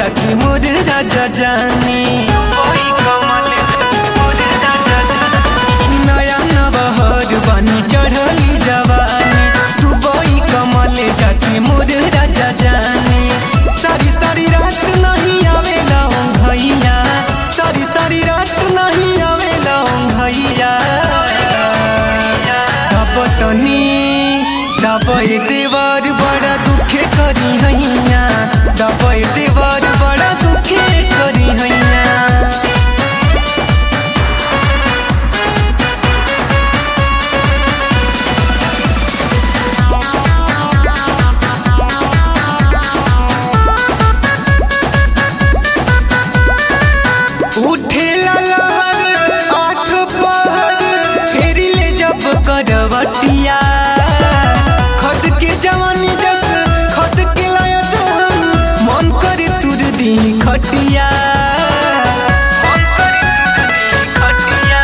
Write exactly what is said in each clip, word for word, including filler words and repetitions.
जाके मोर राजा जानी दुबई कमल मोर राजा जानी नया नवहर बानी चढ़ली जवानी दुबई कमल जाके मोर राजा जानी सारी सारी रात नहीं आवेला भैया सारी सारी रात नहीं आवेला भैया दबतनी दबई देवर बड़ा दुखे करी हैया दबई देवर बड़ा दुखे करी हैया उठेला लहर आठ पहर फेरी ले जब करवटिया खद के जवानी जस खद के लायत हम मन करे तुर दी खटिया मन करे तुर दी खटिया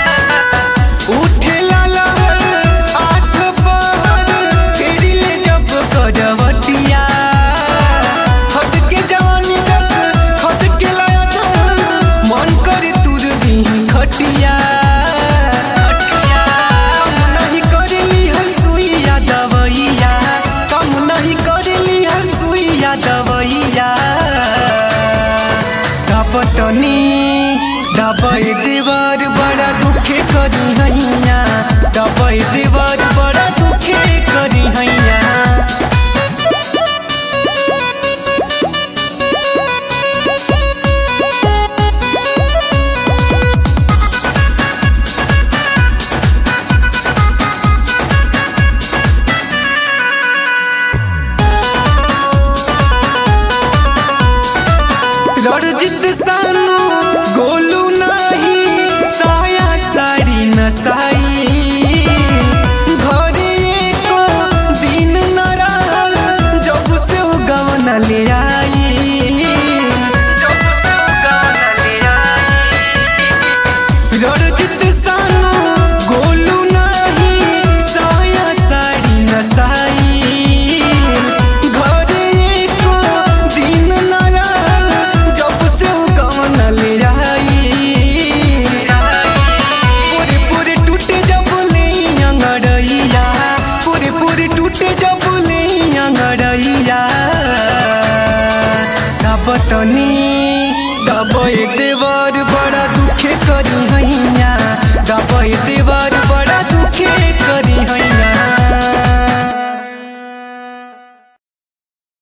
उठेला लहर आठ पहर फेरी ले जब करवटिया खद के जवानी जस खद के लायत मन करे तुर दी खटिया कम नहीं करेली हल सुइया दवैया कम नहीं करेली हल सुइया दवैया दबतनी दबई देवर बड़ा दुखे करी हैया दबई देवर बड़ा दुखे करी हैया रणजित सानू गोलू नहीं साया साड़ी नसाई घरे एको दिन न रहल जब से गवन ले आई जब से गवन ले आई रणजित सानू गोलू नहीं साया साड़ी नसाई घरे एको दिन न रहल जब से गवन ले आई पूरे पूरे टूटे जब ले अंगड़ैया पूरे पूरे टूटे जब ले अंगड़ैया दबतनी दबई दे